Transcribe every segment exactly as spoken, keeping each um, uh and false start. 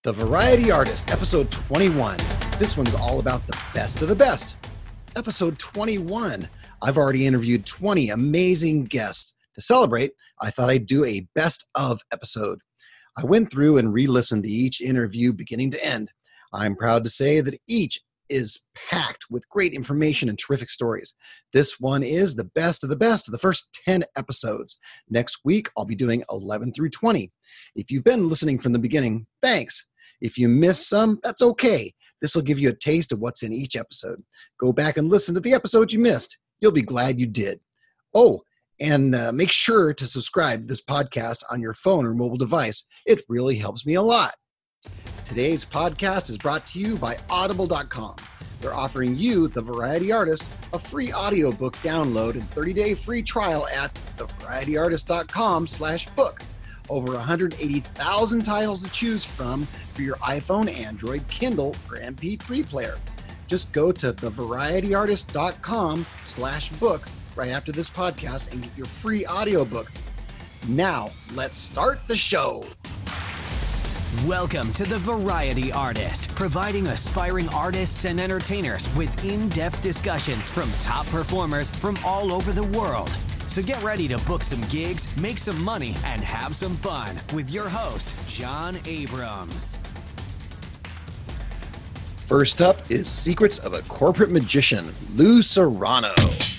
The Variety Artist, episode twenty-one. This one's all about the best of the best. Episode twenty-one. I've already interviewed twenty amazing guests. To celebrate, I thought I'd do a best of episode. I went through and re-listened to each interview beginning to end. I'm proud to say that each is packed with great information and terrific stories. This one is the best of the best of the first ten episodes. Next week, I'll be doing eleven through twenty. If you've been listening from the beginning, thanks. If you missed some, that's okay. This will give you a taste of what's in each episode. Go back and listen to the episode you missed. You'll be glad you did. Oh, and uh, make sure to subscribe to this podcast on your phone or mobile device. It really helps me a lot. Today's podcast is brought to you by audible dot com. They're offering you, the Variety Artist, a free audiobook download and thirty-day free trial at the variety artist dot com slash book. Over one hundred eighty thousand titles to choose from for your iPhone, Android, Kindle, or M P three player. Just go to the variety artist dot com slash book right after this podcast and get your free audiobook. Now, let's start the show. Welcome to The Variety Artist, providing aspiring artists and entertainers with in-depth discussions from top performers from all over the world. So get ready to book some gigs, make some money, and have some fun with your host, John Abrams. First up is Secrets of a Corporate Magician, Lou Serrano.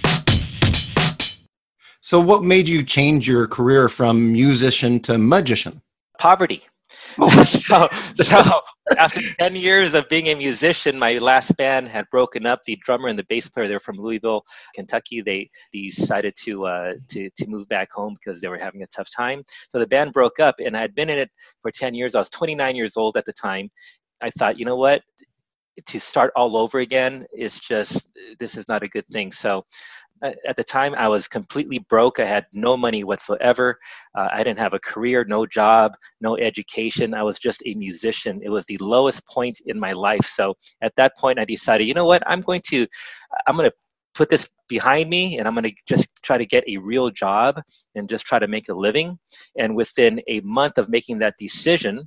So what made you change your career from musician to magician? Poverty. Oh. so, so after ten years of being a musician, my last band had broken up. The drummer and the bass player, they're from Louisville, Kentucky. They decided to uh, to to move back home because they were having a tough time. So the band broke up, and I had been in it for ten years. I was twenty-nine years old at the time. I thought, you know what? To start all over again is just, this is not a good thing. So at the time, I was completely broke. I had no money whatsoever. Uh, I didn't have a career, no job, no education. I was just a musician. It was the lowest point in my life. So at that point, I decided, you know what? I'm going to, I'm going to put this behind me, and I'm going to just try to get a real job and just try to make a living. And within a month of making that decision,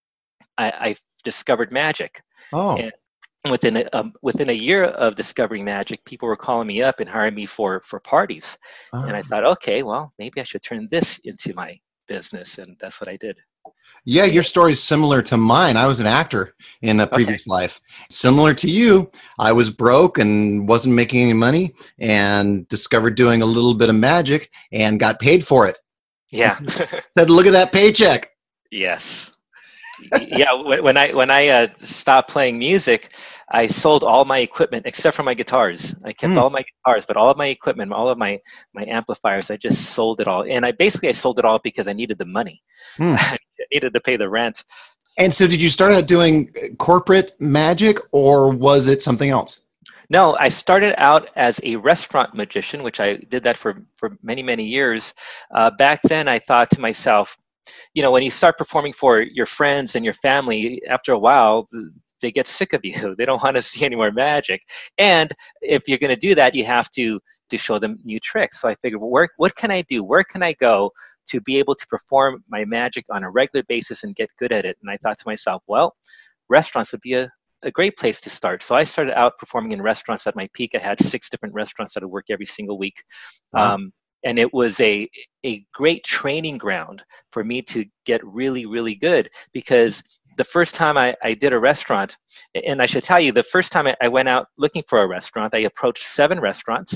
I, I discovered magic. Oh. And Within a, um, within a year of discovering magic, people were calling me up and hiring me for for parties. Oh. And I thought, okay, well, maybe I should turn this into my business. And that's what I did. Yeah, your story is similar to mine. I was an actor in a previous okay. life. Similar to you, I was broke and wasn't making any money and discovered doing a little bit of magic and got paid for it. Yeah. Said, look at that paycheck. Yes. Yeah, when I when I uh, stopped playing music, I sold all my equipment except for my guitars. I kept mm. all my guitars, but all of my equipment, all of my my amplifiers, I just sold it all. And I basically I sold it all because I needed the money. Mm. I needed to pay the rent. And so, did you start out doing corporate magic, or was it something else? No, I started out as a restaurant magician, which I did that for for many many years. Uh, back then, I thought to myself, you know, when you start performing for your friends and your family, after a while, they get sick of you. They don't want to see any more magic. And if you're going to do that, you have to to show them new tricks. So I figured, well, where, what can I do? Where can I go to be able to perform my magic on a regular basis and get good at it? And I thought to myself, well, restaurants would be a, a great place to start. So I started out performing in restaurants. At my peak, I had six different restaurants that I work every single week. Wow. Um, And it was a, a great training ground for me to get really, really good, because the first time I, I did a restaurant, and I should tell you, the first time I, I went out looking for a restaurant, I approached seven restaurants.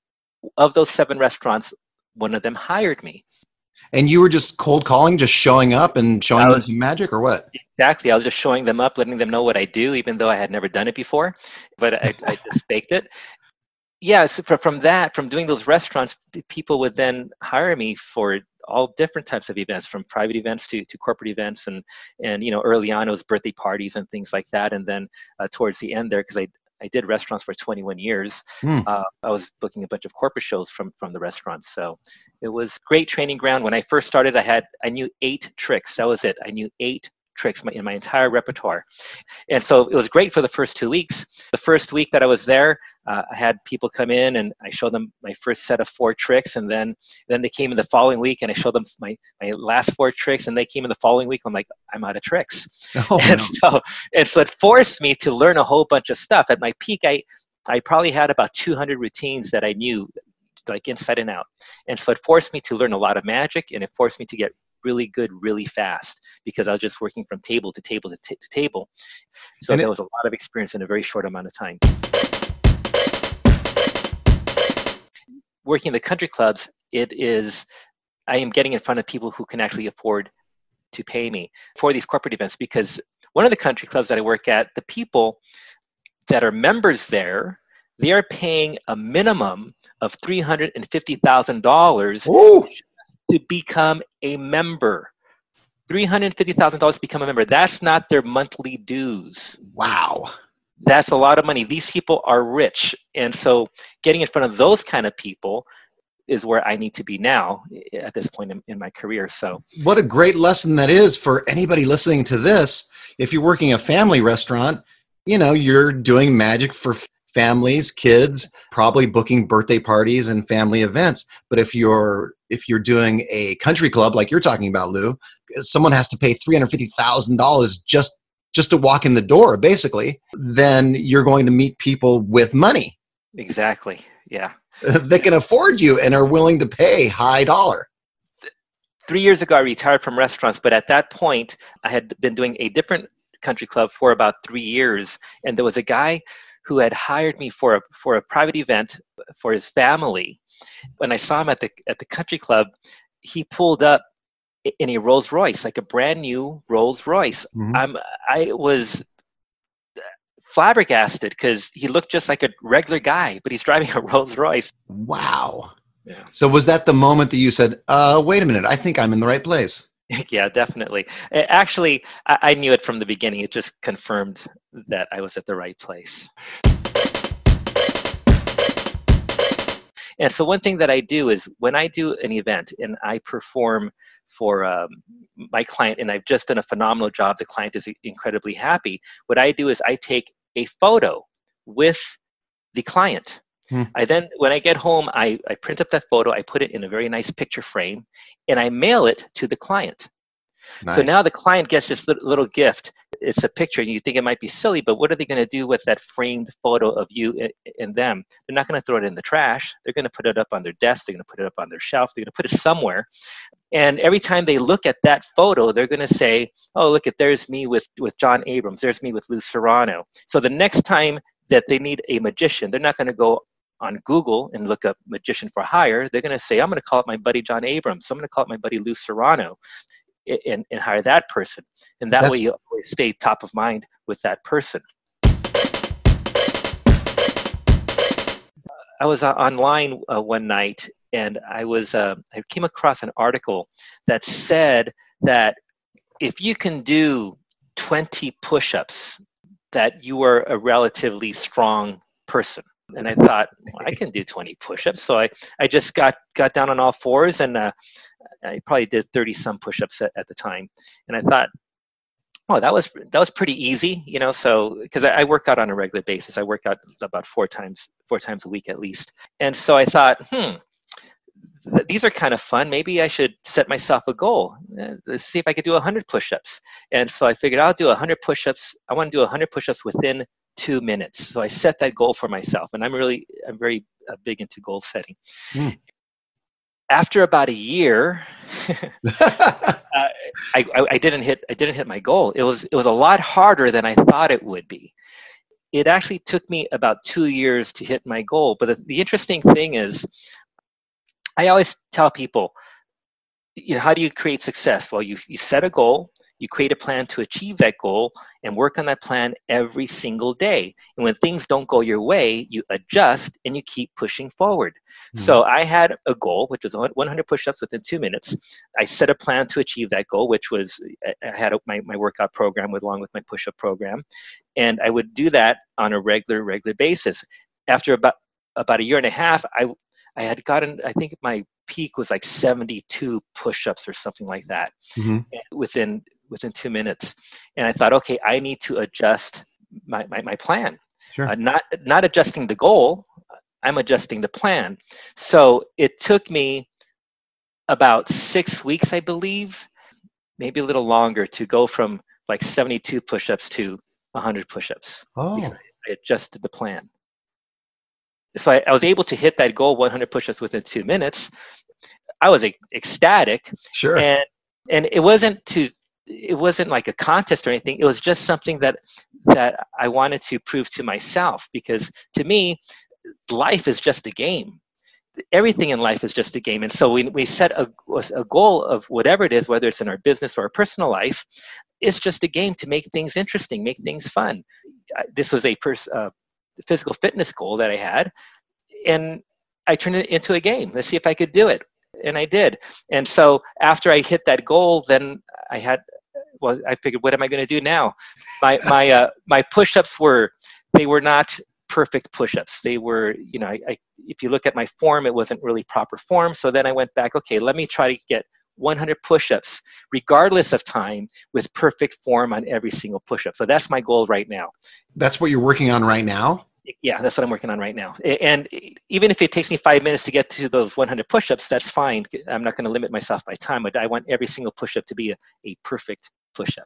Of those seven restaurants, one of them hired me. And you were just cold calling, just showing up and showing was, them some magic, or what? Exactly. I was just showing them up, letting them know what I do, even though I had never done it before, but I, I just faked it. Yeah, so from that, from doing those restaurants, people would then hire me for all different types of events, from private events to, to corporate events. And, and, you know, early on it was birthday parties and things like that. And then uh, towards the end there, because I, I did restaurants for twenty-one years, mm. uh, I was booking a bunch of corporate shows from, from the restaurants. So it was great training ground. When I first started, I had, I knew eight tricks. That was it. I knew eight tricks in my entire repertoire. And so it was great for the first two weeks. The first week that I was there, uh, I had people come in and I showed them my first set of four tricks. And then, then they came in the following week and I showed them my, my last four tricks, and they came in the following week. I'm like, I'm out of tricks. Oh, and, no. so, and so it forced me to learn a whole bunch of stuff. At my peak, I, I probably had about two hundred routines that I knew like inside and out. And so it forced me to learn a lot of magic, and it forced me to get really good really fast, because I was just working from table to table to, t- to table. So and there it, was a lot of experience in a very short amount of time. Working the country clubs, it is, I am getting in front of people who can actually afford to pay me for these corporate events, because one of the country clubs that I work at, the people that are members there, they are paying a minimum of three hundred fifty thousand dollars to become a member. three hundred fifty thousand dollars to become a member. That's not their monthly dues. Wow. That's a lot of money. These people are rich. And so getting in front of those kind of people is where I need to be now at this point in, in my career. So what a great lesson that is for anybody listening to this. If you're working a family restaurant, you know, you're doing magic for families, kids, probably booking birthday parties and family events. But if you're if you're doing a country club like you're talking about, Lou, someone has to pay three hundred fifty thousand dollars just just to walk in the door, basically. Then you're going to meet people with money. Exactly. Yeah. That can afford you and are willing to pay high dollar. Three years ago, I retired from restaurants, but at that point, I had been doing a different country club for about three years, and there was a guy who had hired me for a for a private event for his family. When I saw him at the at the country club, he pulled up in a Rolls Royce, like a brand new Rolls Royce. Mm-hmm. I'm I was flabbergasted because he looked just like a regular guy, but he's driving a Rolls Royce. Wow. Yeah. So was that the moment that you said, uh, wait a minute, I think I'm in the right place? Yeah, definitely. Actually, I, I knew it from the beginning. It just confirmed that I was at the right place. And so one thing that I do is when I do an event and I perform for um, my client, and I've just done a phenomenal job, the client is incredibly happy, what I do is I take a photo with the client. Hmm. I then, when I get home, I, I print up that photo, I put it in a very nice picture frame, and I mail it to the client. Nice. So now the client gets this little, little gift. It's a picture, and you think it might be silly, but what are they going to do with that framed photo of you and, and them? They're not going to throw it in the trash. They're going to put it up on their desk. They're going to put it up on their shelf. They're going to put it somewhere. And every time they look at that photo, they're going to say, oh, look, at there's me with, with John Abrams. There's me with Lou Serrano. So the next time that they need a magician, they're not going to go on Google and look up magician for hire. They're going to say, I'm going to call up my buddy John Abrams. I'm going to call up my buddy Lou Serrano and, and hire that person. And that That's... way you always stay top of mind with that person. I was uh, online uh, one night and I was uh, I came across an article that said that if you can do twenty push-ups, that you are a relatively strong person. And I thought, well, I can do twenty push-ups. So I, I just got, got down on all fours, and uh, I probably did thirty some push-ups at, at the time. And I thought, oh, that was that was pretty easy, you know. So because I, I work out on a regular basis, I work out about four times four times a week at least. And so I thought, hmm, th- these are kind of fun. Maybe I should set myself a goal. Uh, let's see if I could do one hundred push-ups. And so I figured I'll do one hundred push-ups. I want to do one hundred push-ups within two minutes. So I set that goal for myself, and I'm really, I'm very uh, big into goal setting. Mm. After about a year, uh, I, I, I didn't hit, I didn't hit my goal. It was, it was a lot harder than I thought it would be. It actually took me about two years to hit my goal. But the, the interesting thing is, I always tell people, you know, how do you create success? Well, you, you set a goal. You create a plan to achieve that goal and work on that plan every single day. And when things don't go your way, you adjust and you keep pushing forward. Mm-hmm. So I had a goal, which was one hundred push-ups within two minutes. I set a plan to achieve that goal, which was I had my, my workout program with, along with my push-up program. And I would do that on a regular, regular basis. After about, about a year and a half, I, I had gotten, I think my peak was like seventy-two push-ups or something like that. Mm-hmm. Within within two minutes. And I thought, okay, I need to adjust my, my, my plan. Sure. Uh, not, not adjusting the goal, I'm adjusting the plan. So it took me about six weeks, I believe, maybe a little longer, to go from like seventy-two push-ups to one hundred push-ups. Oh. I adjusted the plan. So I, I was able to hit that goal, one hundred push-ups, within two minutes. I was ec- ecstatic. Sure. And and it wasn't to it wasn't like a contest or anything. It was just something that that I wanted to prove to myself, because to me, life is just a game. Everything in life is just a game. And so we we set a, a goal of whatever it is, whether it's in our business or our personal life. It's just a game to make things interesting, make things fun. This was a pers- uh, physical fitness goal that I had, and I turned it into a game. Let's see if I could do it. And I did. And so after I hit that goal, then I had, well, I figured, what am I going to do now? My my uh, my push-ups were, they were not perfect push-ups. They were, you know, I, I, if you look at my form, it wasn't really proper form. So then I went back, okay, let me try to get one hundred push-ups, regardless of time, with perfect form on every single push-up. So that's my goal right now. That's what you're working on right now? Yeah, that's what I'm working on right now. And even if it takes me five minutes to get to those one hundred push-ups, that's fine. I'm not going to limit myself by time, but I want every single push-up to be a, a perfect push-up.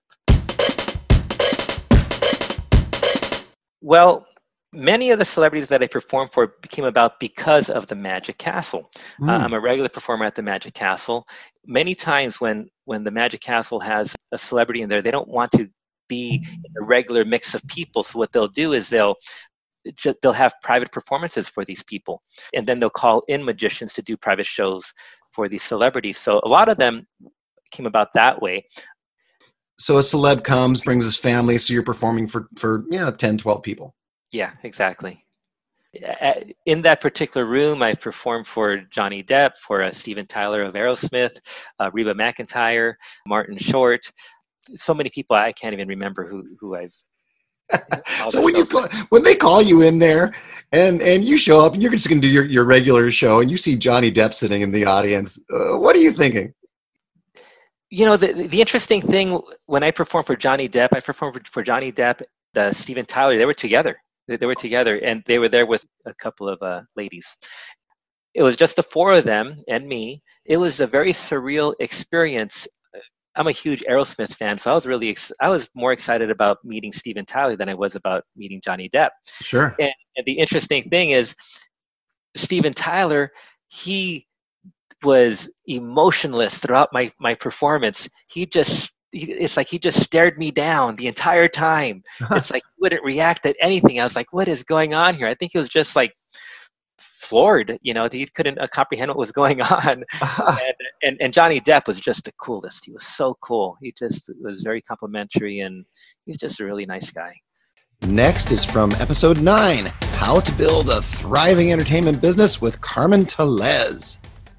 Well, many of the celebrities that I performed for became about because of the Magic Castle. Mm. Uh, I'm a regular performer at the Magic Castle. Many times when, when the Magic Castle has a celebrity in there, they don't want to be in a regular mix of people. So what they'll do is they'll they'll have private performances for these people. And then they'll call in magicians to do private shows for these celebrities. So a lot of them came about that way. So a celeb comes, brings his family, so you're performing for, for you know, ten, twelve people. Yeah, exactly. In that particular room, I've performed for Johnny Depp, for uh, Steven Tyler of Aerosmith, uh, Reba McEntire, Martin Short. So many people I can't even remember who, who I've. So when you call, when they call you in there and, and you show up and you're just going to do your, your regular show and you see Johnny Depp sitting in the audience, uh, what are you thinking? You know, the the interesting thing, when I performed for Johnny Depp, I performed for, for Johnny Depp, uh, Steven Tyler, they were together. They, they were together, and they were there with a couple of uh, ladies. It was just the four of them and me. It was a very surreal experience. I'm a huge Aerosmith fan, so I was really ex- I was more excited about meeting Steven Tyler than I was about meeting Johnny Depp. Sure. And, and the interesting thing is, Steven Tyler, he was emotionless throughout my my performance. He just it's like he just stared me down the entire time. It's like he wouldn't react at anything. I was like, what is going on here? I think he was just like floored, you know, he couldn't uh, comprehend what was going on. and, and and Johnny Depp was just the coolest. He was so cool. He just was very complimentary, and he's just a really nice guy. Next is from episode nine, How to Build a Thriving Entertainment Business with Carmen Tellez.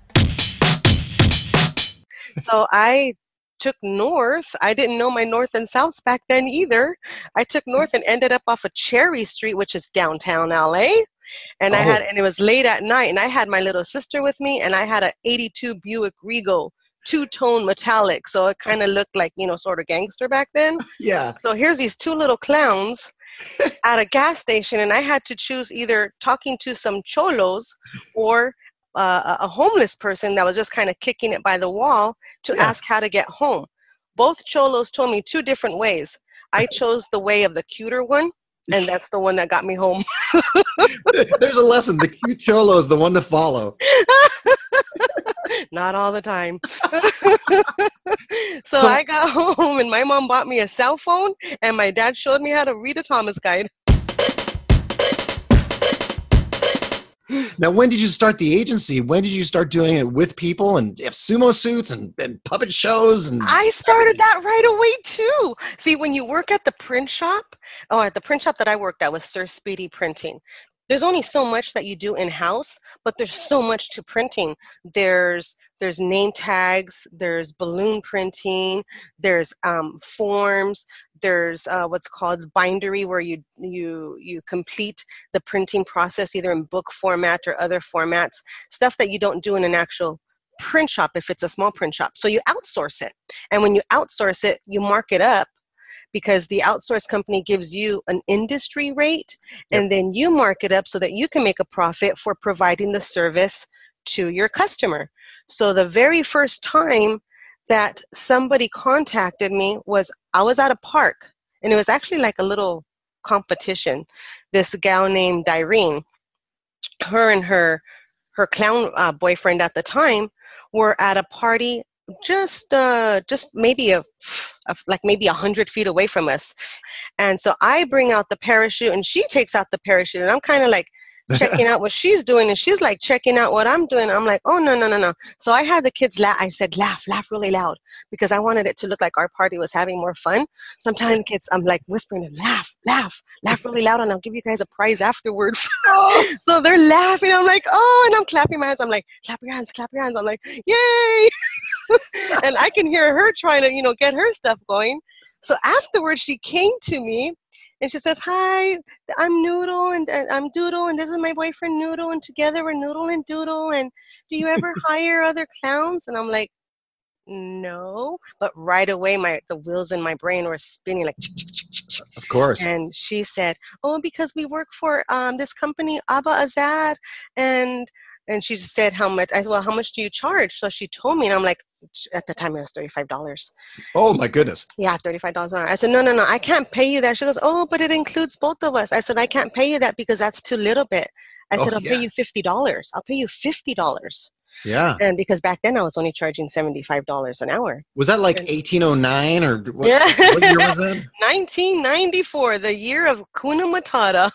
So I took north. I didn't know my north and souths back then either. I took north and ended up off of Cherry Street, which is downtown L A. And oh. I had, and it was late at night, and I had my little sister with me, and I had an eighty-two Buick Regal, two-tone metallic. So it kind of looked like, you know, sort of gangster back then. Yeah. So here's these two little clowns at a gas station, and I had to choose either talking to some cholos or uh, a homeless person that was just kind of kicking it by the wall to yeah. ask how to get home. Both cholos told me two different ways. I chose the way of the cuter one, and that's the one that got me home. There's a lesson. The cute cholo is the one to follow. Not all the time. so, so I got home, and my mom bought me a cell phone, and my dad showed me how to read a Thomas guide. Now, when did you start the agency? When did you start doing it with people and have sumo suits and, and puppet shows? And I started that right away, too. See, when you work at the print shop, oh, at the print shop that I worked at was Sir Speedy Printing. There's only so much that you do in-house, but there's so much to printing. There's there's name tags, there's balloon printing, there's um, forms, there's uh, what's called bindery, where you you you complete the printing process either in book format or other formats, stuff that you don't do in an actual print shop if it's a small print shop. So you outsource it. And when you outsource it, you mark it up because the outsource company gives you an industry rate, yep. and then you mark it up so that you can make a profit for providing the service to your customer. So the very first time that somebody contacted me was I was at a park, and it was actually like a little competition. This gal named Irene, her and her her clown uh, boyfriend at the time were at a party just uh, just maybe a, a like maybe a hundred feet away from us. And so I bring out the parachute and she takes out the parachute, and I'm kind of like checking out what she's doing, and she's like checking out what I'm doing. I'm like, oh, no, no, no, no. So I had the kids laugh. I said, laugh, laugh really loud, because I wanted it to look like our party was having more fun. Sometimes the kids, I'm like whispering, laugh, laugh, laugh really loud, and I'll give you guys a prize afterwards. Oh. So they're laughing. I'm like, oh, and I'm clapping my hands. I'm like, clap your hands, clap your hands. I'm like, yay. And I can hear her trying to, you know, get her stuff going. So afterwards, she came to me. And she says, hi, I'm Noodle, and uh, I'm Doodle, and this is my boyfriend Noodle, and together we're Noodle and Doodle, and do you ever hire other clowns? And I'm like, no. But right away, my the wheels in my brain were spinning like, of course. And she said, oh, because we work for um, this company, Abba Azad, and and she said, how much? I said, well, how much do you charge? So she told me, and I'm like, at the time it was thirty-five dollars. Oh my goodness. Yeah, thirty-five dollars an hour. I said, no, no, no, I can't pay you that. She goes, oh, but it includes both of us. I said, I can't pay you that because that's too little bit. I oh, said, I'll yeah. pay you fifty dollars. I'll pay you fifty dollars. Yeah. And because back then I was only charging seventy-five dollars an hour. Was that like eighteen oh nine or what, yeah. what year was that? nineteen ninety-four, the year of Kuna Matata.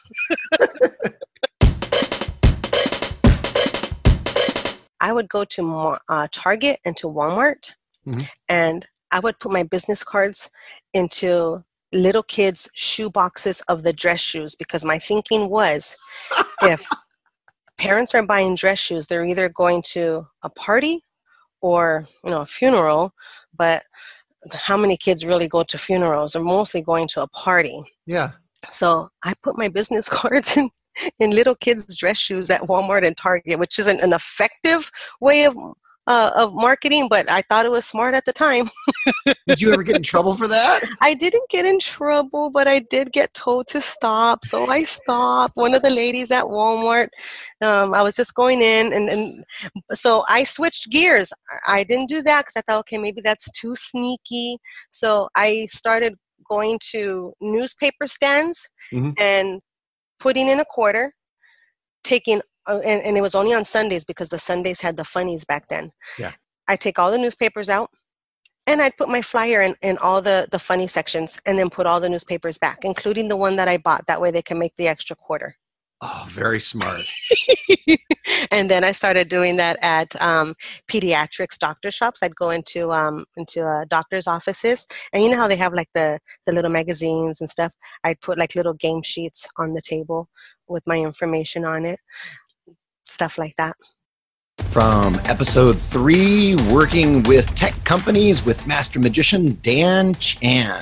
I would go to uh, Target and to Walmart, mm-hmm. and I would put my business cards into little kids' shoe boxes of the dress shoes, because my thinking was if parents are buying dress shoes, they're either going to a party or, you know, a funeral, but how many kids really go to funerals? They're mostly going to a party. Yeah. So I put my business cards in in little kids' dress shoes at Walmart and Target, which isn't an effective way of uh, of marketing, but I thought it was smart at the time. Did you ever get in trouble for that? I didn't get in trouble, but I did get told to stop, so I stopped. One of the ladies at Walmart, um, I was just going in, and, and so I switched gears. I didn't do that because I thought, okay, maybe that's too sneaky. So I started going to newspaper stands mm-hmm. and putting in a quarter, taking, uh, and, and it was only on Sundays because the Sundays had the funnies back then. Yeah. I take all the newspapers out, and I'd put my flyer in, in all the, the funny sections, and then put all the newspapers back, including the one that I bought. That way they can make the extra quarter. Oh, very smart. And then I started doing that at um, pediatrics doctor shops. I'd go into um, into uh, doctor's offices, and you know how they have like the, the little magazines and stuff? I'd put like little game sheets on the table with my information on it, stuff like that. From episode three, working with tech companies with master magician Dan Chan.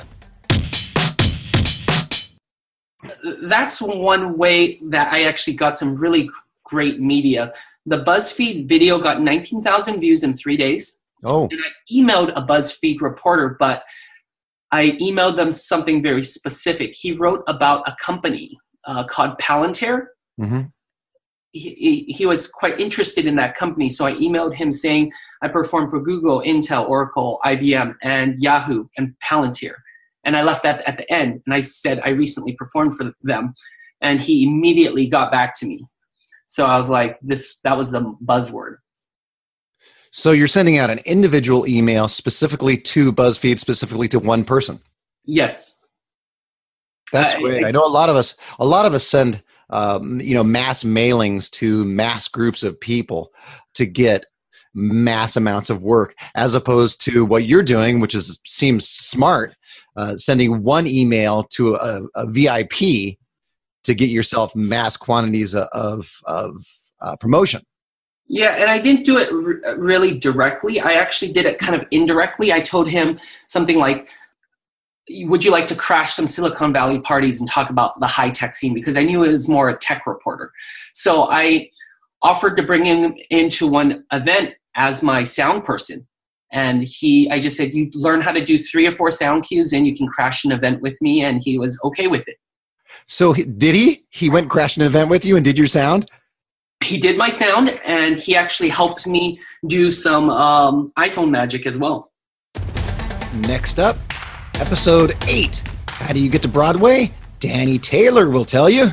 That's one way that I actually got some really great media. The BuzzFeed video got nineteen thousand views in three days. Oh. And I emailed a BuzzFeed reporter, but I emailed them something very specific. He wrote about a company uh, called Palantir. Mm-hmm. He, he, he was quite interested in that company, so I emailed him saying, I perform for Google, Intel, Oracle, I B M, and Yahoo, and Palantir. And I left that at the end, and I said I recently performed for them, and he immediately got back to me. So I was like, "This that was the buzzword." So you're sending out an individual email specifically to BuzzFeed, specifically to one person. Yes, that's uh, great. I, I know a lot of us. A lot of us send, um, you know, mass mailings to mass groups of people to get mass amounts of work, as opposed to what you're doing, which is seems smart. Uh, sending one email to a, a V I P to get yourself mass quantities of, of uh, promotion. Yeah, and I didn't do it r- really directly. I actually did it kind of indirectly. I told him something like, would you like to crash some Silicon Valley parties and talk about the high-tech scene? Because I knew it was more a tech reporter. So I offered to bring him into one event as my sound person. And he, I just said, you learn how to do three or four sound cues and you can crash an event with me. And he was okay with it. So did he? He went crash an event with you and did your sound? He did my sound, and he actually helped me do some um, iPhone magic as well. Next up, episode eight. How do you get to Broadway? Danny Taylor will tell you.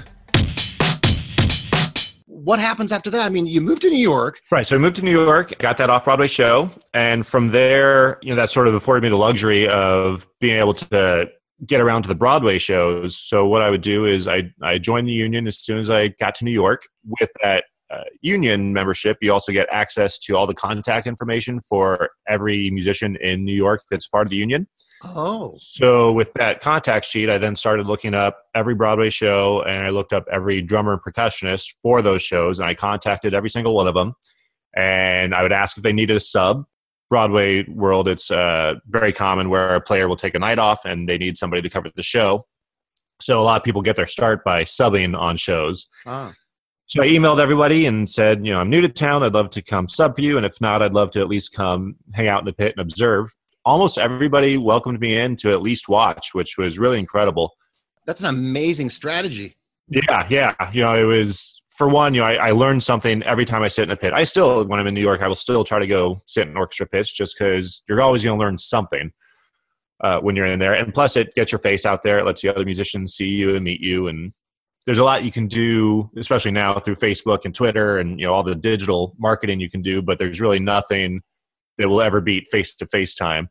What happens after that? I mean, you moved to New York. Right. So I moved to New York, got that off-Broadway show. And from there, you know, that sort of afforded me the luxury of being able to get around to the Broadway shows. So what I would do is I, I joined the union as soon as I got to New York. With that uh, union membership, you also get access to all the contact information for every musician in New York that's part of the union. Oh. So with that contact sheet, I then started looking up every Broadway show, and I looked up every drummer and percussionist for those shows, and I contacted every single one of them. And I would ask if they needed a sub. Broadway world, it's uh, very common where a player will take a night off and they need somebody to cover the show. So a lot of people get their start by subbing on shows. Ah. So I emailed everybody and said, you know, I'm new to town. I'd love to come sub for you. And if not, I'd love to at least come hang out in the pit and observe. Almost everybody welcomed me in to at least watch, which was really incredible. That's an amazing strategy. Yeah, yeah. You know, it was, for one, you know, I, I learned something every time I sit in a pit. I still, when I'm in New York, I will still try to go sit in orchestra pits just because you're always going to learn something uh, when you're in there. And plus, it gets your face out there. It lets the other musicians see you and meet you. And there's a lot you can do, especially now through Facebook and Twitter and, you know, all the digital marketing you can do. But there's really nothing that will ever beat face-to-face time.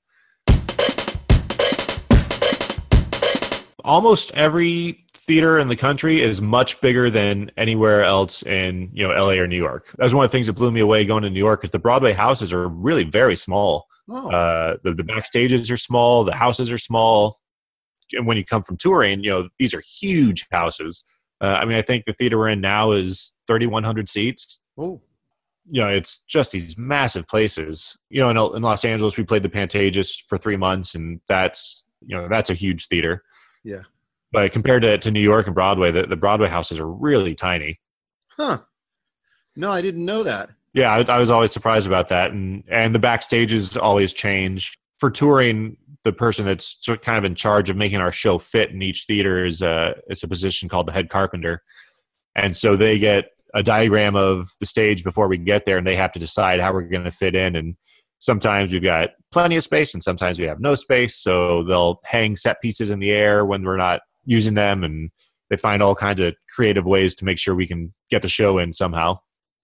Almost every theater in the country is much bigger than anywhere else in, you know, L A or New York. That was one of the things that blew me away going to New York, is the Broadway houses are really very small. Oh. Uh, the, the backstages are small. The houses are small. And when you come from touring, you know, these are huge houses. Uh, I mean, I think the theater we're in now is thirty-one hundred seats. Oh. You know, it's just these massive places. You know, in, in Los Angeles, we played the Pantages for three months, and that's, you know, that's a huge theater. Yeah. But compared to, to New York and Broadway, the, the Broadway houses are really tiny. Huh. No, I didn't know that. Yeah, I, I was always surprised about that. And and the backstages always change. For touring, the person that's sort of kind of in charge of making our show fit in each theater is a, it's a position called the head carpenter. And so they get a diagram of the stage before we get there, and they have to decide how we're going to fit in. And sometimes we've got plenty of space, and sometimes we have no space. So they'll hang set pieces in the air when we're not using them, and they find all kinds of creative ways to make sure we can get the show in somehow.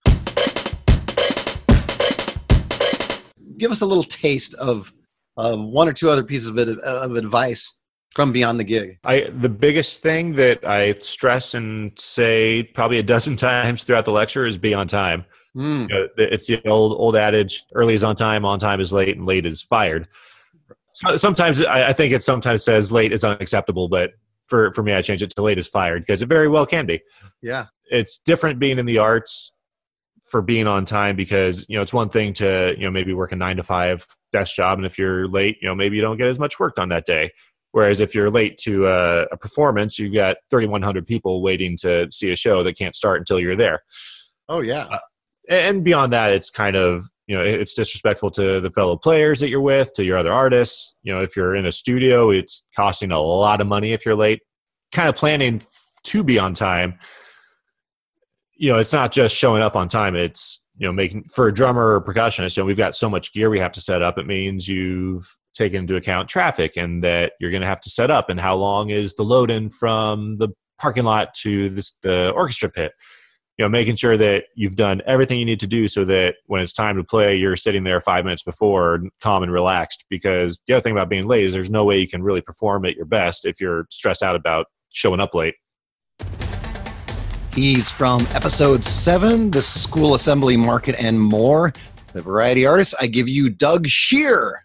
Give us a little taste of, of one or two other pieces of, of advice from beyond the gig. I the biggest thing that I stress and say probably a dozen times throughout the lecture is be on time. Mm. You know, it's the old old adage: early is on time, on time is late, and late is fired. So, sometimes I, I think it sometimes says late is unacceptable, but for for me, I change it to late is fired, because it very well can be. Yeah, it's different being in the arts for being on time, because, you know, it's one thing to, you know, maybe work a nine to five desk job, and if you're late, you know, maybe you don't get as much work done that day. Whereas if you're late to a, a performance, you've got thirty-one hundred people waiting to see a show that can't start until you're there. Oh yeah. Uh, and beyond that, it's kind of, you know, it's disrespectful to the fellow players that you're with, to your other artists. You know, if you're in a studio, it's costing a lot of money if you're late. Kind of planning to be on time. You know, it's not just showing up on time. It's, you know, making, for a drummer or percussionist, you know, we've got so much gear we have to set up. It means you've taken into account traffic, and that you're going to have to set up, and how long is the load in from the parking lot to this, the orchestra pit. You know, making sure that you've done everything you need to do so that when it's time to play, you're sitting there five minutes before, calm and relaxed. Because the other thing about being late is there's no way you can really perform at your best if you're stressed out about showing up late. He's from episode seven, the School Assembly Market and More. The Variety Artist, I give you Doug Shear.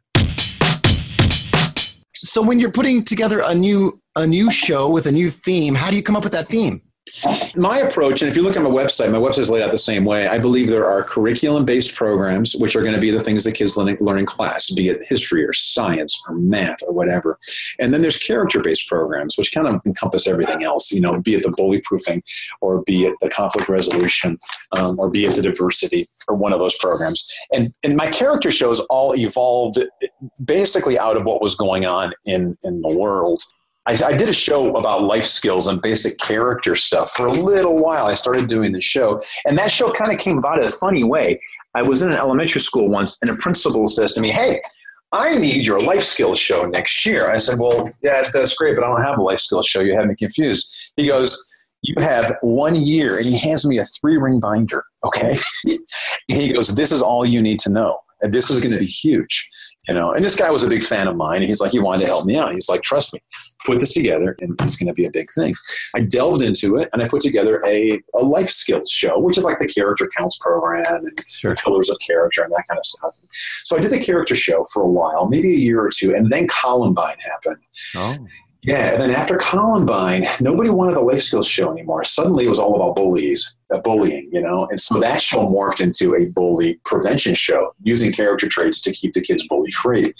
So when you're putting together a new a new show with a new theme, how do you come up with that theme? My approach, and if you look at my website, my website is laid out the same way. I believe there are curriculum-based programs, which are going to be the things that kids learn, learn in class, be it history or science or math or whatever. And then there's character-based programs, which kind of encompass everything else, you know, be it the bully proofing or be it the conflict resolution um, or be it the diversity or one of those programs. And, and my character shows all evolved basically out of what was going on in, in the world. I, I did a show about life skills and basic character stuff for a little while. I started doing the show, and that show kind of came about in a funny way. I was in an elementary school once, and a principal says to me, "Hey, I need your life skills show next year." I said, "Well, yeah, that's great, but I don't have a life skills show. You have me confused." He goes, "You have one year," and he hands me a three-ring binder, okay? And he goes, "This is all you need to know. And this is going to be huge." You know, and this guy was a big fan of mine, and he's like, he wanted to help me out. He's like, "Trust me, put this together, and it's going to be a big thing." I delved into it, and I put together a, a life skills show, which is like the character counts program and sure. the pillars of character and that kind of stuff. So I did the character show for a while, maybe a year or two, and then Columbine happened. Oh. Yeah, and then after Columbine, nobody wanted the life skills show anymore. Suddenly, it was all about bullies, uh, bullying, you know? And so that show morphed into a bully prevention show, using character traits to keep the kids bully-free.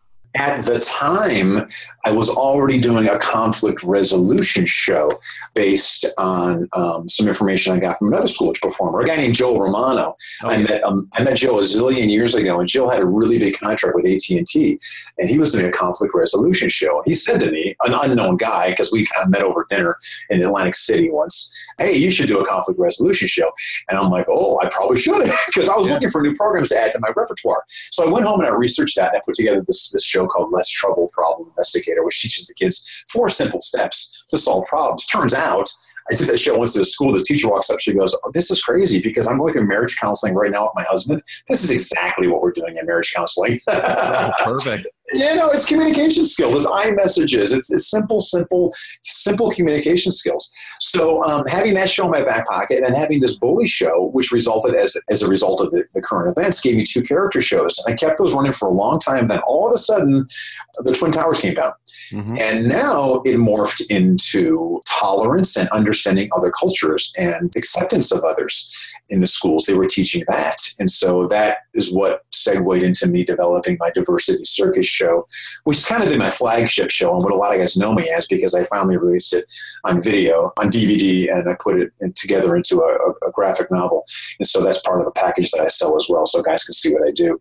At the time, I was already doing a conflict resolution show based on um, some information I got from another school performer, a guy named Joe Romano. Oh, I, yeah. met, um, I met Joe a zillion years ago, and Joe had a really big contract with A T and T, and he was doing a conflict resolution show. He said to me, an unknown guy, because we kind of met over dinner in Atlantic City once, "Hey, you should do a conflict resolution show." And I'm like, "Oh, I probably should," because I was yeah. looking for new programs to add to my repertoire. So I went home and I researched that, and I put together this, this show called Less Trouble Problem Investigator, which teaches the kids four simple steps to solve problems. Turns out, I did that show once at a school. The teacher walks up, she goes, "Oh, this is crazy because I'm going through marriage counseling right now with my husband. This is exactly what we're doing in marriage counseling." Oh, perfect. You know, it's communication skills. It's iMessages. It's, it's simple, simple, simple communication skills. So um, having that show in my back pocket and having this bully show, which resulted as, as a result of the, the current events, gave me two character shows. I kept those running for a long time. Then all of a sudden, the Twin Towers came down. Mm-hmm. And now it morphed into tolerance and understanding other cultures and acceptance of others. In the schools, they were teaching that. And so that is what segued into me developing my Diversity Circus show, which is kind of been my flagship show and what a lot of guys know me as, because I finally released it on video, on D V D, and I put it in, together into a, a graphic novel. And so that's part of the package that I sell as well, so guys can see what I do.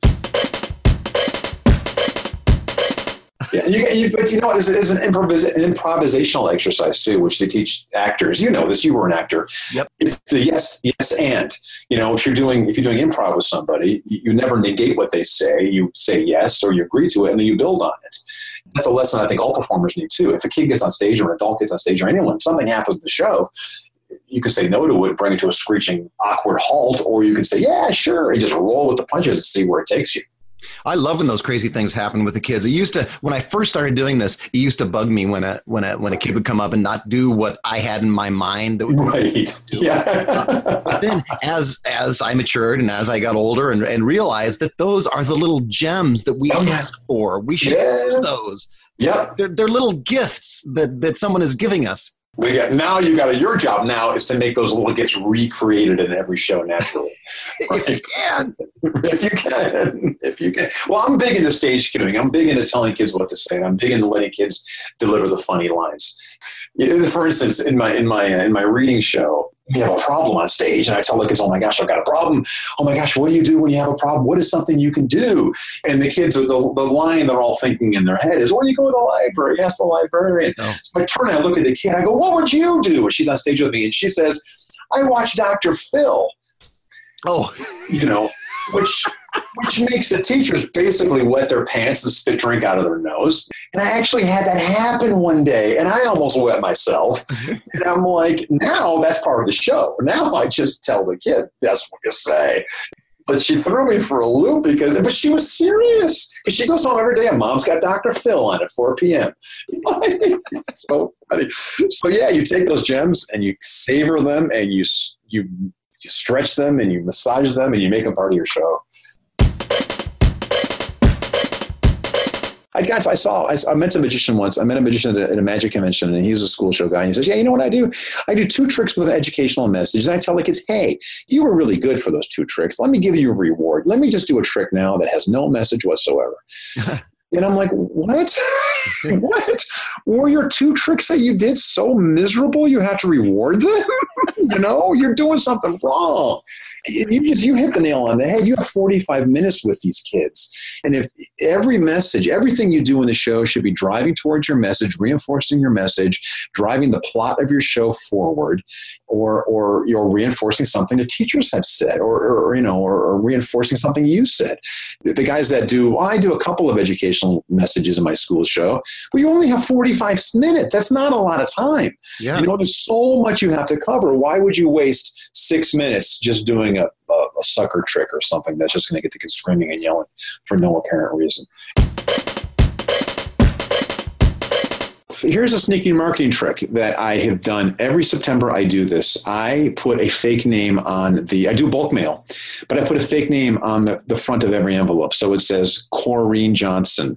Yeah, you, you, but you know, it's, it's an, improvis- an improvisational exercise too, which they teach actors. You know this. You were an actor. Yep. It's the yes, yes, and you know, if you're doing if you're doing improv with somebody, you, you never negate what they say. You say yes, or you agree to it, and then you build on it. That's a lesson I think all performers need too. If a kid gets on stage, or an adult gets on stage, or anyone, something happens in the show, you can say no to it, bring it to a screeching, awkward halt, or you can say yeah, sure, and just roll with the punches and see where it takes you. I love when those crazy things happen with the kids. It used to, when I first started doing this, it used to bug me when a when a when a kid would come up and not do what I had in my mind. That would right. Yeah. uh, but then, as as I matured and as I got older and, and realized that those are the little gems that we oh, ask for, we should yeah. use those. Yeah, they're they're little gifts that that someone is giving us. We got, now you got a, your job now is to make those little gifts recreated in every show naturally. If you can. If you can. If you can. Well, I'm big into stage cueing. I'm big into telling kids what to say. I'm big into letting kids deliver the funny lines. For instance, in my in my in my reading show, we have a problem on stage, and I tell the kids, "Oh my gosh, I've got a problem. Oh my gosh, what do you do when you have a problem? What is something you can do?" And the kids, the, the line they're all thinking in their head is, "Well, you go to the library, ask the librarian." Oh. So I turn and I look at the kid, I go, "What would you do?" And she's on stage with me, and she says, "I watch Doctor Phil." Oh, you know, which which makes the teachers basically wet their pants and spit drink out of their nose. And I actually had that happen one day, and I almost wet myself. And I'm like, now that's part of the show. Now I just tell the kid, that's what you say. But she threw me for a loop because, but she was serious. Because she goes home every day and Mom's got Doctor Phil on at four p.m. It's so funny. So yeah, you take those gems and you savor them and you you, you stretch them and you massage them and you make them part of your show. I got, I saw, I, I met a magician once. I met a magician at a, at a magic convention, and he was a school show guy. And he says, yeah, you know what I do? I do two tricks with an educational message. And I tell the kids, hey, you were really good for those two tricks. Let me give you a reward. Let me just do a trick now that has no message whatsoever. And I'm like, what? What? Were your two tricks that you did so miserable you have to reward them? You know, you're doing something wrong. You just, you hit the nail on the head. You have forty-five minutes with these kids. And if every message, everything you do in the show should be driving towards your message, reinforcing your message, driving the plot of your show forward, or or you're reinforcing something the teachers have said, or, or you know, or, or reinforcing something you said. The, the guys that do, well, I do a couple of educational messages in my school show, but you only have forty-five minutes. That's not a lot of time. Yeah. You know, there's so much you have to cover. Why would you waste six minutes just doing a, a, a sucker trick or something that's just going to get the kids screaming and yelling for no apparent reason? Here's a sneaky marketing trick that I have done. Every September I do this. I put a fake name on the, I do bulk mail, but I put a fake name on the, the front of every envelope. So it says Corrine Johnson.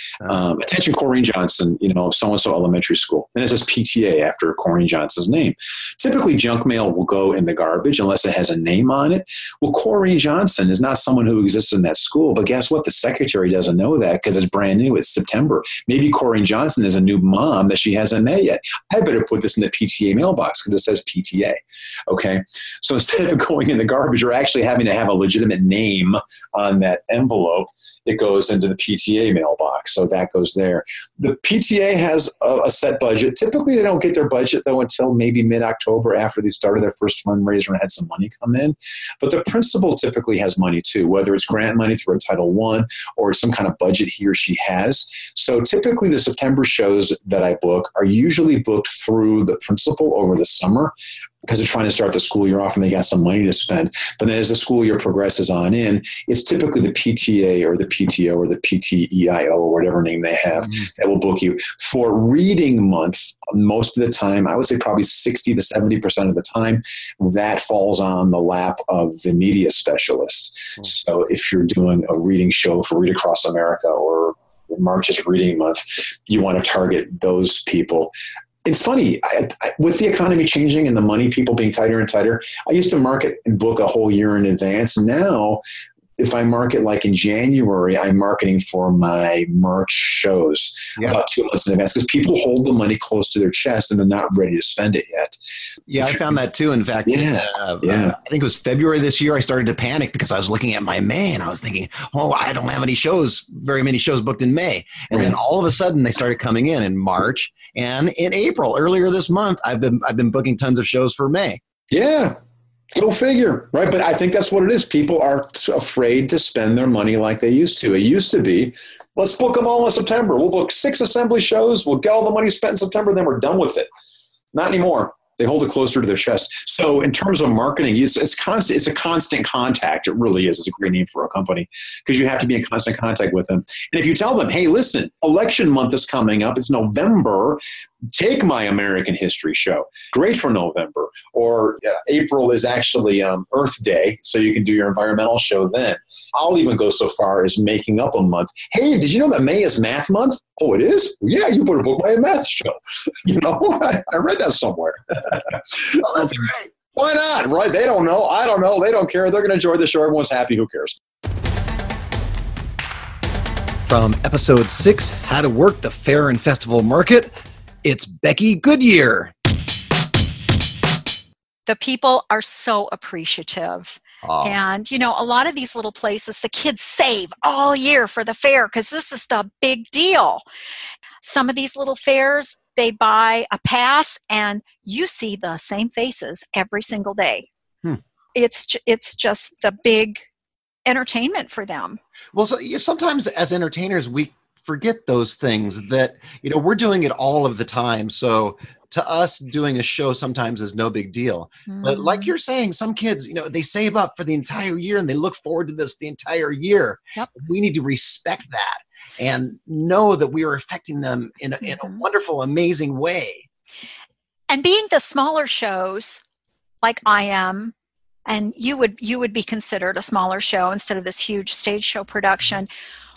Um, attention, Corrine Johnson, you know, so-and-so elementary school. And it says P T A after Corrine Johnson's name. Typically, junk mail will go in the garbage unless it has a name on it. Well, Corrine Johnson is not someone who exists in that school, but guess what? The secretary doesn't know that because it's brand new. It's September. Maybe Corrine Johnson is a new mom that she hasn't met yet. I better put this in the P T A mailbox because it says P T A. Okay? So instead of going in the garbage or actually having to have a legitimate name on that envelope, it goes into the P T A mailbox. So that goes there. The P T A has a, a set budget. Typically, they don't get their budget, though, until maybe mid-October after they started their first fundraiser and had some money come in. But the principal typically has money, too, whether it's grant money through a Title One or some kind of budget he or she has. So typically, the September shows that I book are usually booked through the principal over the summer, because they're trying to start the school year off and they got some money to spend. But then as the school year progresses on in, it's typically the P T A or the P T O or the P T E I O or whatever name they have mm-hmm. that will book you. For reading month, most of the time, I would say probably sixty to seventy percent of the time, that falls on the lap of the media specialist. Mm-hmm. So if you're doing a reading show for Read Across America or March is Reading Month, you want to target those people. It's funny, I, I, with the economy changing and the money people being tighter and tighter, I used to market and book a whole year in advance. Now, if I market like in January, I'm marketing for my March shows yeah. about two months in advance because people hold the money close to their chest and they're not ready to spend it yet. Yeah, I found that too. In fact, yeah, uh, yeah. Uh, I think it was February this year, I started to panic because I was looking at my May and I was thinking, oh, I don't have any shows, very many shows booked in May. And right. then all of a sudden they started coming in in March and in April. Earlier this month, I've been I've been booking tons of shows for May. Yeah. Go figure, right? But I think that's what it is. People are afraid to spend their money like they used to. It used to be, let's book them all in September. We'll book six assembly shows. We'll get all the money spent in September, then we're done with it. Not anymore. They hold it closer to their chest. So in terms of marketing, it's, it's constant. It's a constant contact. It really is. It's a great name for a company because you have to be in constant contact with them. And if you tell them, hey, listen, election month is coming up. It's November. Take my American History show. Great for November. Or uh, April is actually um, Earth Day, so you can do your environmental show then. I'll even go so far as making up a month. Hey, did you know that May is Math Month? Oh, it is? Yeah, you better book my math show. You know, I, I read that somewhere. Oh, that's great. Why not, right? They don't know. I don't know. They don't care. They're going to enjoy the show. Everyone's happy. Who cares? From episode six, How to Work the Fair and Festival Market, it's Becky Goodyear. The people are so appreciative. Oh. And, you know, a lot of these little places, the kids save all year for the fair because this is the big deal. Some of these little fairs, they buy a pass and you see the same faces every single day. Hmm. It's it's just the big entertainment for them. Well, so sometimes as entertainers, we forget those things that, you know, we're doing it all of the time. So to us, doing a show sometimes is no big deal. Mm. But like you're saying, some kids, you know, they save up for the entire year and they look forward to this the entire year. Yep. We need to respect that and know that we are affecting them in a, mm-hmm. in a wonderful, amazing way. And being the smaller shows, like I am, and you would you would be considered a smaller show instead of this huge stage show production,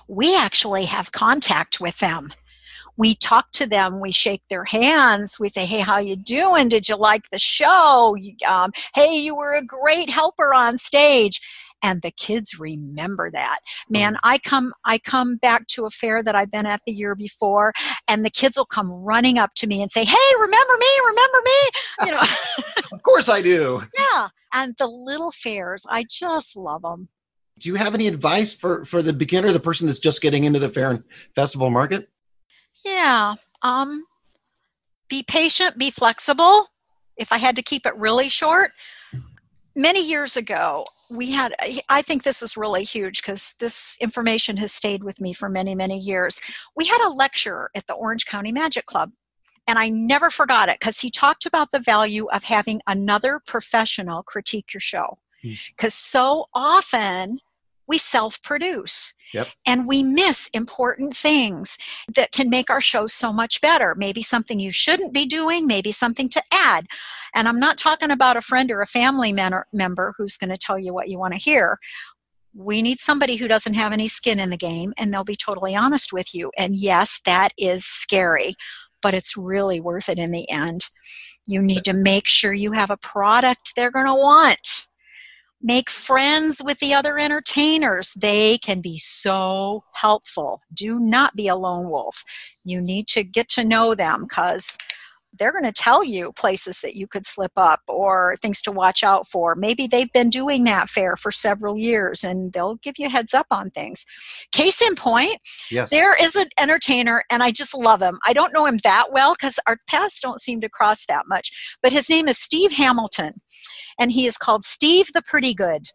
we actually have contact with them. We talk to them, we shake their hands, we say, hey, how you doing? Did you like the show? Um, hey, you were a great helper on stage. And the kids remember that. Man, I come I come back to a fair that I've been at the year before, and the kids will come running up to me and say, hey, remember me? Remember me? You know. Of course I do. Yeah. And the little fairs, I just love them. Do you have any advice for, for the beginner, the person that's just getting into the fair and festival market? Yeah. Um, be patient, be flexible. If I had to keep it really short, many years ago, we had, I think this is really huge because this information has stayed with me for many, many years. We had a lecturer at the Orange County Magic Club, and I never forgot it because he talked about the value of having another professional critique your show. Because hmm. so often we self-produce. Yep. And we miss important things that can make our show so much better. Maybe something you shouldn't be doing, maybe something to add. And I'm not talking about a friend or a family men- member who's going to tell you what you want to hear. We need somebody who doesn't have any skin in the game, and they'll be totally honest with you. And yes, that is scary, but it's really worth it in the end. You need to make sure you have a product they're going to want. Make friends with the other entertainers. They can be so helpful. Do not be a lone wolf. You need to get to know them because they're going to tell you places that you could slip up or things to watch out for. Maybe they've been doing that fair for several years and they'll give you a heads up on things. Case in point, yes. There is an entertainer and I just love him. I don't know him that well because our paths don't seem to cross that much, but his name is Steve Hamilton and he is called Steve the Pretty Good.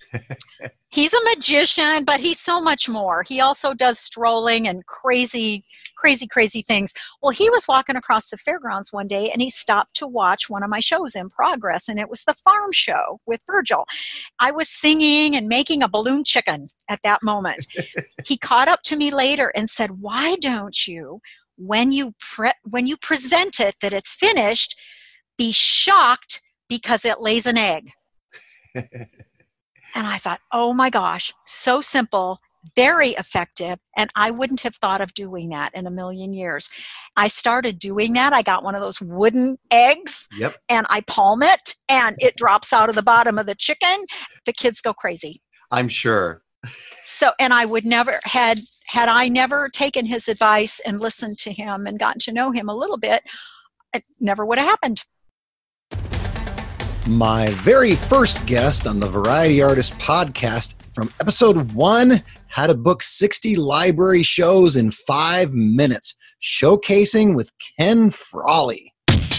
He's a magician, but he's so much more. He also does strolling and crazy, crazy, crazy things. Well, he was walking across the fairgrounds one day and he stopped to watch one of my shows in progress, and it was the farm show with Virgil. I was singing and making a balloon chicken at that moment. He caught up to me later and said, why don't you, when you pre- when you present it that it's finished, be shocked because it lays an egg? And I thought, oh my gosh, so simple, very effective, and I wouldn't have thought of doing that in a million years. I started doing that. I got one of those wooden eggs, yep. and I palm it, and it drops out of the bottom of the chicken. The kids go crazy. I'm sure. So, and I would never, had had I never taken his advice and listened to him and gotten to know him a little bit, it never would have happened. My very first guest on the Variety Artist podcast from episode one, how to book sixty library shows in five minutes, showcasing with Ken Frawley.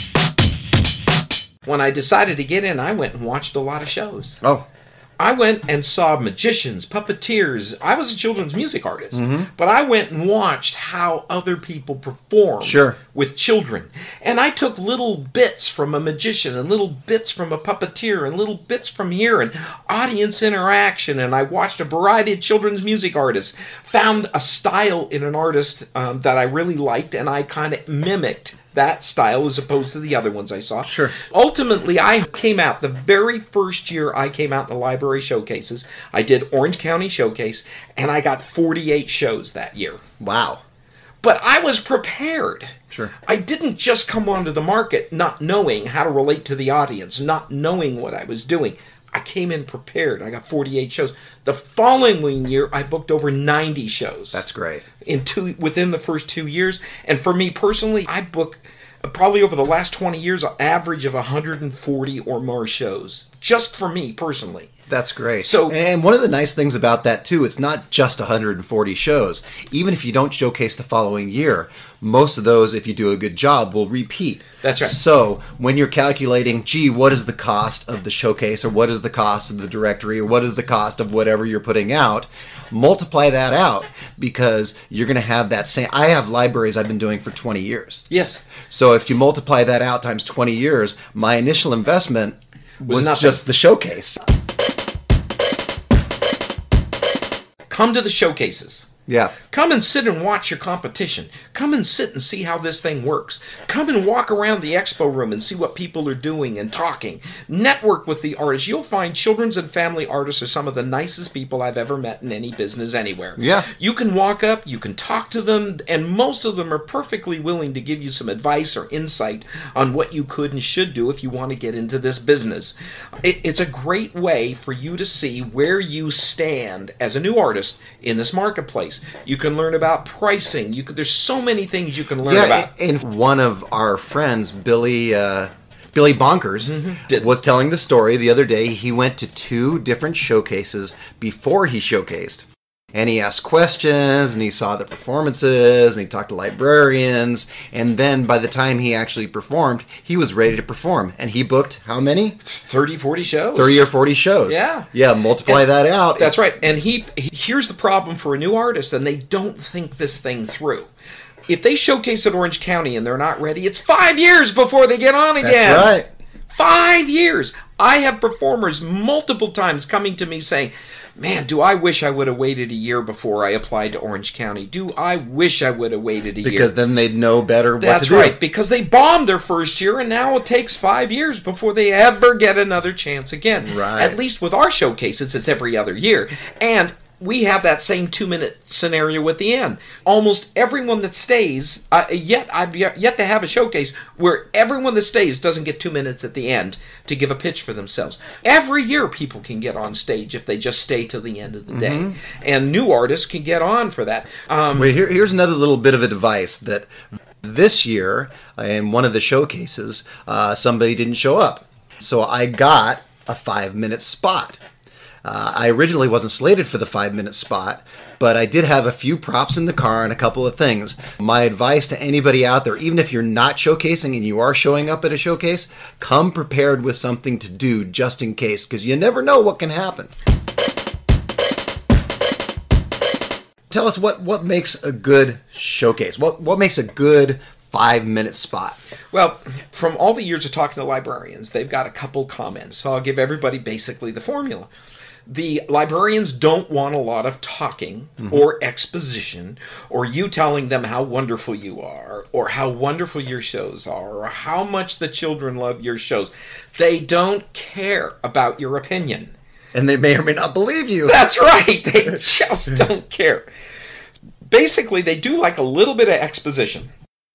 When I decided to get in, I went and watched a lot of shows. Oh. I went and saw magicians, puppeteers. I was a children's music artist, mm-hmm. but I went and watched how other people performed sure. with children. And I took little bits from a magician and little bits from a puppeteer and little bits from here and audience interaction. And I watched a variety of children's music artists, found a style in an artist um, that I really liked, and I kind of mimicked that style as opposed to the other ones I saw. Sure. Ultimately, I came out, the very first year I came out in the library showcases, I did Orange County Showcase, and I got forty-eight shows that year. Wow. But I was prepared. Sure. I didn't just come onto the market not knowing how to relate to the audience, not knowing what I was doing. I came in prepared. I got forty-eight shows. The following year, I booked over ninety shows. That's great. In two, within the first two years. And for me personally, I book probably over the last twenty years, an average of one hundred forty or more shows. Just for me personally. That's great. So, and one of the nice things about that, too, it's not just one hundred forty shows. Even if you don't showcase the following year, most of those, if you do a good job, will repeat. That's right. So when you're calculating, gee, what is the cost of the showcase, or what is the cost of the directory, or what is the cost of whatever you're putting out, multiply that out, because you're going to have that same... I have libraries I've been doing for twenty years. Yes. So if you multiply that out times twenty years, my initial investment was, was just the showcase. Come to the showcases. Yeah. Come and sit and watch your competition. Come and sit and see how this thing works. Come and walk around the expo room and see what people are doing and talking. Network with the artists. You'll find children's and family artists are some of the nicest people I've ever met in any business anywhere. Yeah. You can walk up, you can talk to them, and most of them are perfectly willing to give you some advice or insight on what you could and should do if you want to get into this business. It, it's a great way for you to see where you stand as a new artist in this marketplace. You can learn about pricing. You could, there's so many things you can learn yeah, about. And one of our friends, Billy uh, Billy Bonkers, mm-hmm. was telling the story the other day. He went to two different showcases before he showcased. And he asked questions, and he saw the performances, and he talked to librarians. And then by the time he actually performed, he was ready to perform. And he booked how many? thirty, forty shows. thirty or forty shows. Yeah. Yeah, multiply and that out. That's right. And he, he here's the problem for a new artist, and they don't think this thing through. If they showcase at Orange County and they're not ready, it's five years before they get on again. That's right. Five years. I have performers multiple times coming to me saying, man, do I wish I would have waited a year before I applied to Orange County. Do I wish I would have waited a because year. Because then they'd know better what That's to do. That's right, because they bombed their first year, and now it takes five years before they ever get another chance again. Right. At least with our showcases, it's every other year. And we have that same two-minute scenario at the end. Almost everyone that stays, uh, yet I've yet to have a showcase where everyone that stays doesn't get two minutes at the end to give a pitch for themselves. Every year people can get on stage if they just stay till the end of the day. Mm-hmm. And new artists can get on for that. Um, Wait, here, here's another little bit of advice that this year in one of the showcases, uh, somebody didn't show up. So I got a five-minute spot. Uh, I originally wasn't slated for the five-minute spot, but I did have a few props in the car and a couple of things. My advice to anybody out there, even if you're not showcasing and you are showing up at a showcase, come prepared with something to do just in case, because you never know what can happen. Tell us what, what makes a good showcase. What, what makes a good five-minute spot? Well, from all the years of talking to librarians, they've got a couple comments. So I'll give everybody basically the formula. The librarians don't want a lot of talking mm-hmm. or exposition or you telling them how wonderful you are or how wonderful your shows are or how much the children love your shows. They don't care about your opinion. And they may or may not believe you. That's right. They just don't care. Basically, they do like a little bit of exposition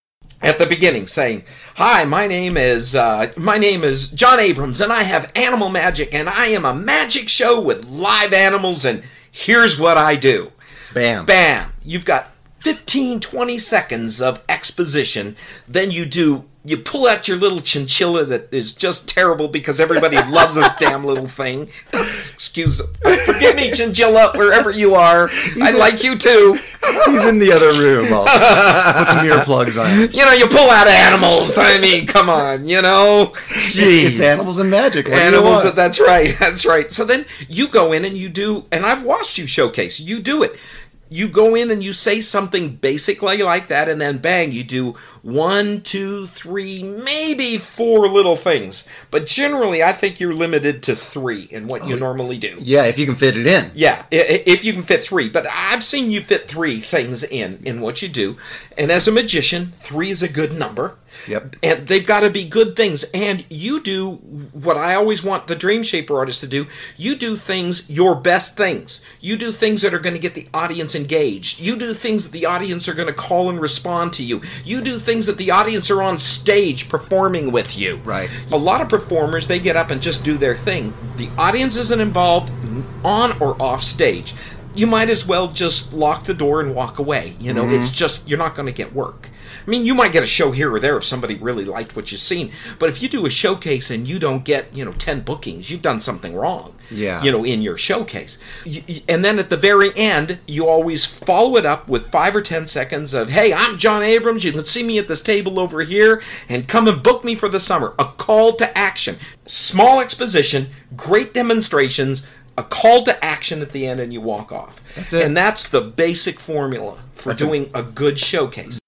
at the beginning, saying, "Hi, my name is uh, my name is John Abrams, and I have Animal Magic, and I am a magic show with live animals, and here's what I do." Bam. Bam. You've got fifteen, twenty seconds of exposition. Then you do, you pull out your little chinchilla that is just terrible because everybody loves this damn little thing. Excuse me. Forgive me, chinchilla, wherever you are. He's I in, like you too. He's in the other room. I'll put some earplugs on. You know, you pull out animals. I mean, come on, you know. Jeez. It's animals and magic. What animals, do you want? That's right. That's right. So then you go in and you do, and I've watched you showcase. You do it. You go in and you say something basically like that, and then bang, you do one, two, three, maybe four little things. But generally, I think you're limited to three in what you oh, normally do. Yeah, if you can fit it in. Yeah, if you can fit three. But I've seen you fit three things in, in what you do. And as a magician, three is a good number. Yep. And they've got to be good things. And you do what I always want the Dream Shaper artist to do. You do things, your best things. You do things that are going to get the audience engaged. You do things that the audience are going to call and respond to you. You do things that the audience are on stage performing with you. Right. A lot of performers, they get up and just do their thing. The audience isn't involved on or off stage. You might as well just lock the door and walk away. You know, mm-hmm. It's just, you're not going to get work. I mean, you might get a show here or there if somebody really liked what you've seen, but if you do a showcase and you don't get, you know, ten bookings, you've done something wrong. Yeah. You know, in your showcase. You, and then at the very end, you always follow it up with five or ten seconds of, "Hey, I'm John Abrams. You can see me at this table over here, and come and book me for the summer." A call to action. Small exposition, great demonstrations, a call to action at the end, and you walk off. That's it. And that's the basic formula for that's doing it. a good showcase.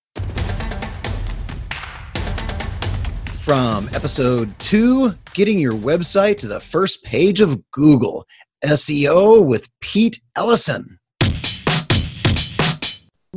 From episode two, getting your website to the first page of Google, S E O with Pete Ellison.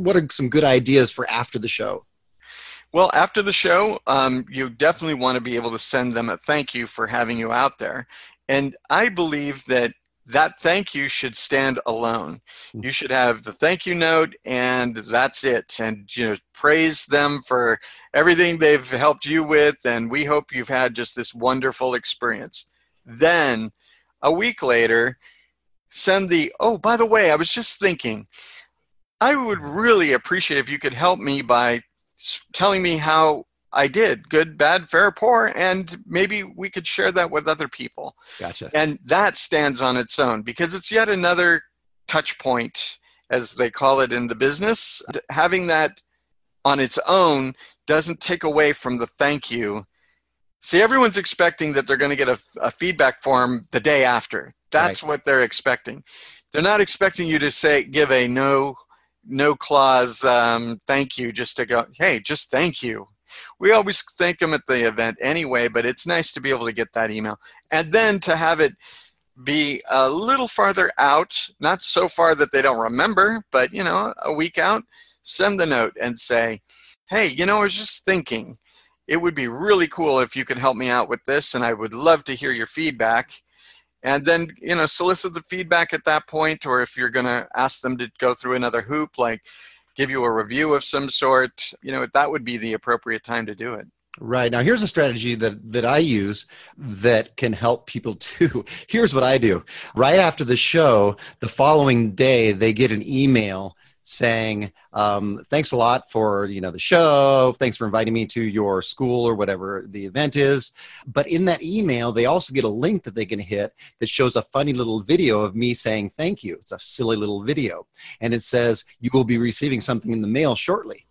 what are some good ideas for after the show? Well, after the show, um, you definitely want to be able to send them a thank you for having you out there. And I believe that that thank you should stand alone. You should have the thank you note, and that's it. And, you know, praise them for everything they've helped you with, and we hope you've had just this wonderful experience. Then, a week later, send the, oh, by the way, I was just thinking, I would really appreciate if you could help me by telling me how I did, good, bad, fair, poor, and maybe we could share that with other people. Gotcha. And that stands on its own because it's yet another touch point, as they call it in the business. Having that on its own doesn't take away from the thank you. See, everyone's expecting that they're going to get a, a feedback form the day after. That's right. What they're expecting. They're not expecting you to say, give a no, no clause um, thank you, just to go, hey, just thank you. We always thank them at the event anyway, but it's nice to be able to get that email. And then to have it be a little farther out, not so far that they don't remember, but, you know, a week out, send the note and say, hey, you know, I was just thinking, it would be really cool if you could help me out with this, and I would love to hear your feedback. And then, you know, solicit the feedback at that point, or if you're going to ask them to go through another hoop, like give you a review of some sort, you know, that would be the appropriate time to do it. Right. Now, here's a strategy that, that I use that can help people too. Here's what I do. Right after the show, the following day, they get an email saying, um, thanks a lot for, you know, the show. Thanks for inviting me to your school or whatever the event is. But in that email, they also get a link that they can hit that shows a funny little video of me saying thank you. It's a silly little video. And it says, you will be receiving something in the mail shortly.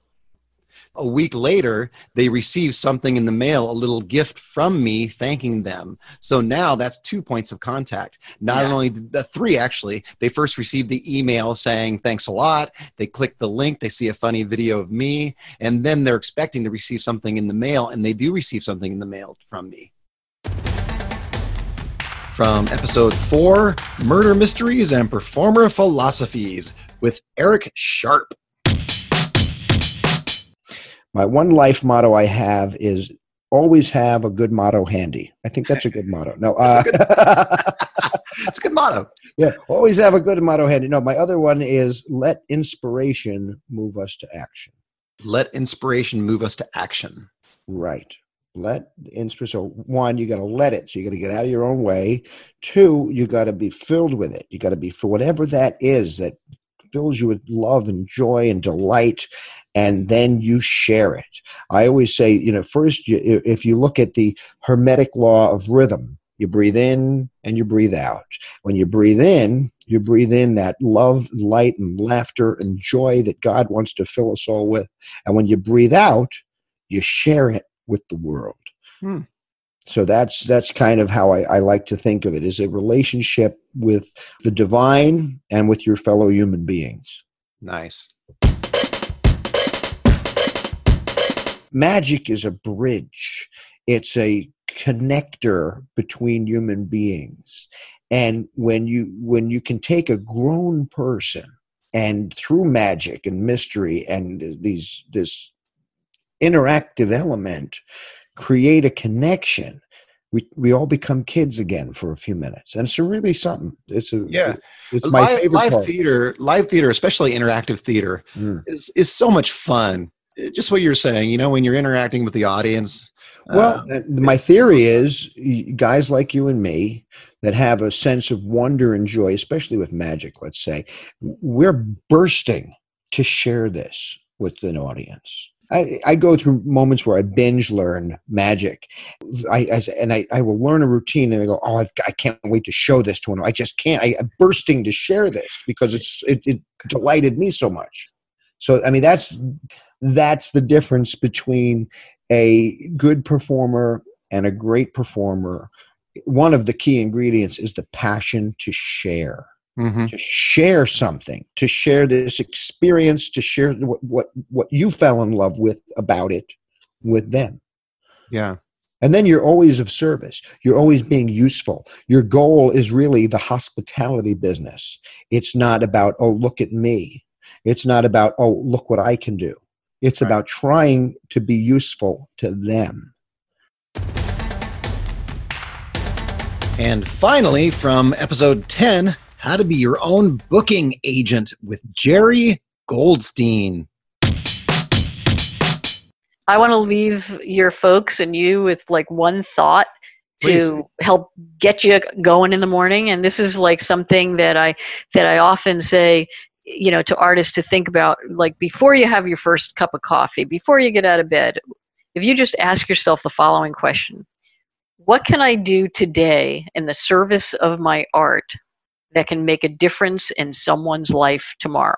A week later, they receive something in the mail, a little gift from me thanking them. So now that's two points of contact. Not yeah. only the three, actually, they first received the email saying, thanks a lot. They click the link. They see a funny video of me. And then they're expecting to receive something in the mail. And they do receive something in the mail from me. From episode four, Murder Mysteries and Performer Philosophies with Eric Sharp. My one life motto I have is always have a good motto handy. I think that's a good motto. No, uh, it's a good motto. Yeah, always have a good motto handy. No, my other one is let inspiration move us to action. Let inspiration move us to action. Right. Let inspiration. So one, you got to let it. So you got to get out of your own way. Two, you got to be filled with it. You got to be for whatever that is that fills you with love and joy and delight, and then you share it. I always say, you know, first, you, if you look at the Hermetic law of rhythm, you breathe in and you breathe out. When you breathe in, you breathe in that love, light, and laughter and joy that God wants to fill us all with. And when you breathe out, you share it with the world. Hmm. So that's that's kind of how I, I like to think of it, is a relationship with the divine and with your fellow human beings. Nice. Magic is a bridge. It's a connector between human beings. And when you when you can take a grown person and through magic and mystery and these this interactive element, create a connection, we we all become kids again for a few minutes, and it's really something. It's a yeah. It's my live, favorite live part. theater. Live theater, especially interactive theater, mm. is is so much fun. Just what you're saying, you know, when you're interacting with the audience. Well, uh, my theory is guys like you and me that have a sense of wonder and joy, especially with magic. Let's say we're bursting to share this with an audience. I, I go through moments where I binge learn magic. I, I and I, I will learn a routine and I go, oh, I've, I can't wait to show this to one. I just can't. I, I'm bursting to share this because it's it, it delighted me so much. So I mean, that's that's the difference between a good performer and a great performer. One of the key ingredients is the passion to share. Mm-hmm. To share something, to share this experience, to share what, what what you fell in love with about it with them. Yeah. And then you're always of service. You're always being useful. Your goal is really the hospitality business. It's not about, oh, look at me. It's not about, oh, look what I can do. It's right. about trying to be useful to them. And finally, from episode ten, How to Be Your Own Booking Agent with Jerry Goldstein. I want to leave your folks and you with like one thought to Please. help get you going in the morning. And this is like something that I that I often say, you know, to artists to think about, like before you have your first cup of coffee, before you get out of bed, if you just ask yourself the following question: what can I do today in the service of my art that can make a difference in someone's life tomorrow?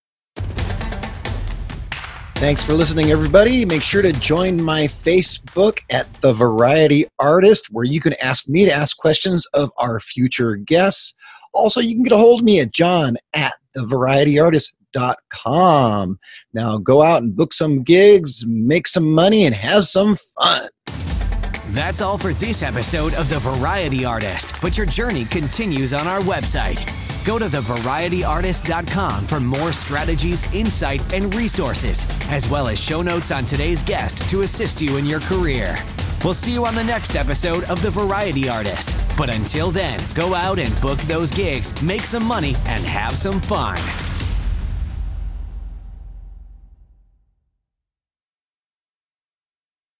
Thanks for listening, everybody. Make sure to join my Facebook at The Variety Artist, where you can ask me to ask questions of our future guests. Also, you can get a hold of me at john at the variety artist dot com. Now, go out and book some gigs, make some money, and have some fun. That's all for this episode of The Variety Artist, but your journey continues on our website. Go to the variety artist dot com for more strategies, insight, and resources, as well as show notes on today's guest to assist you in your career. We'll see you on the next episode of The Variety Artist. But until then, go out and book those gigs, make some money, and have some fun.